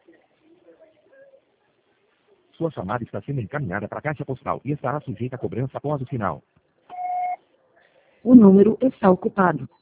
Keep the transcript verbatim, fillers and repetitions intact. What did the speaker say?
Sua chamada está sendo encaminhada para a caixa postal e estará sujeita a cobrança após o sinal. O número está ocupado.